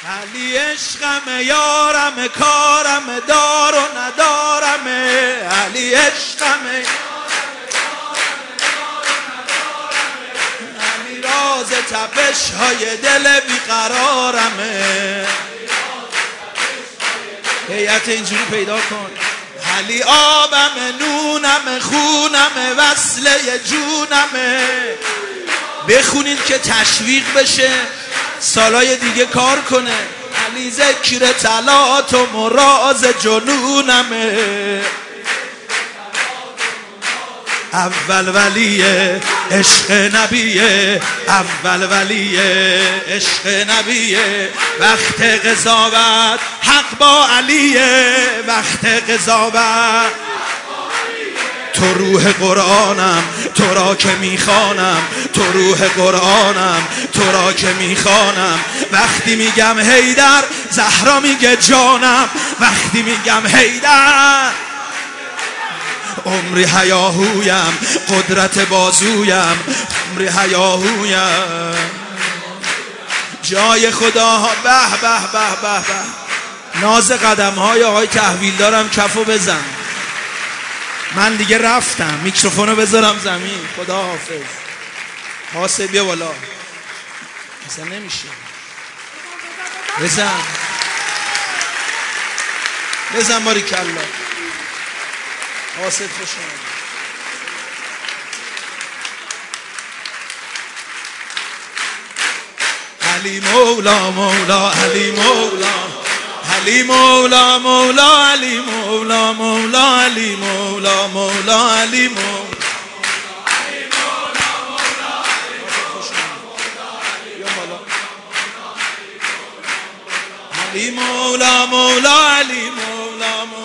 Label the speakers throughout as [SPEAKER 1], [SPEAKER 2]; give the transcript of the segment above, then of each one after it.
[SPEAKER 1] علی عشقم یارم کارم دار و ندارم علی عشقم علی راز تپش های دل بیقرارم هیئت اینجوری پیدا کن علی آبم نونم خونم وصله جونم بخونید که تشویق بشه سالای دیگه کار کنه علی ذکر طلات و مراز جنونمه اول ولیه عشق نبیه اول ولیه عشق نبیه وقت قضاوت حق با علیه وقت قضاوت تو روح قرآنم تو را که میخوانم تو روح قرآنم تو را که میخوانم وقتی میگم حیدر زهرا میگه جانم وقتی میگم حیدر عمری هیاهویم قدرت بازویم عمری هیاهویم جای خدا به به به به به ناز قدم های آقای تحویل دارم کفو بزن من دیگه رفتم میکروفونو بذارم زمین خدا حافظ حاسب بیا بالا اصلا نمیشه بزن باری کلا حاسب خوش آمد علی مولا مولا علی مولا علی مولا مولا علی مولا مولا علی مولا مولا علی مولا علی مولا مولا علی مولا مولا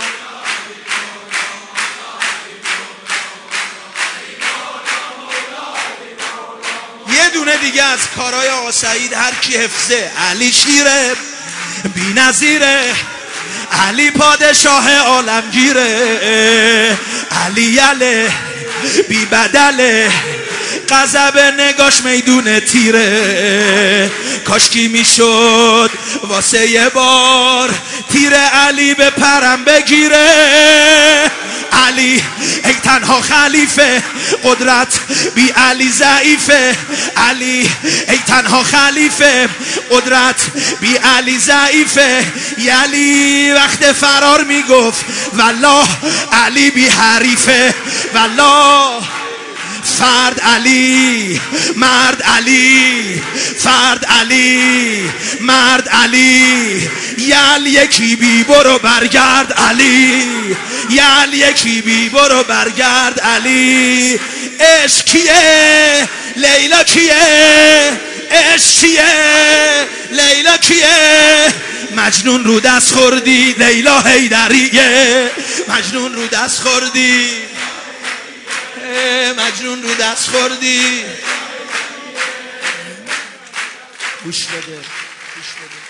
[SPEAKER 1] یه دونه دیگه از کارهای آقا سعید هر کی حفظه علی شیره بی نظیره علی پادشاه عالمگیره علی یله بی بدله غضب نگاش میدون تیره کاشکی میشد واسه یه بار تیر علی به پرم بگیره علی ای تنها خلیفه قدرت بی علی ضعیفه علی ای تنها خلیفه قدرت بی علی ضعیفه علی وقت فرار میگفت والله علی بی حریفه والله فرد علی مرد علی فرد علی مرد علی یل یکی بی برو برگرد علی یل یکی بی برو برگرد علی عشق کیه لیلا کیه عشق کیه لیلا کیه مجنون رو دست خوردی لیلا حیدریه مجنون رو دست خوردی مجنون رو دست خوردی گوش بده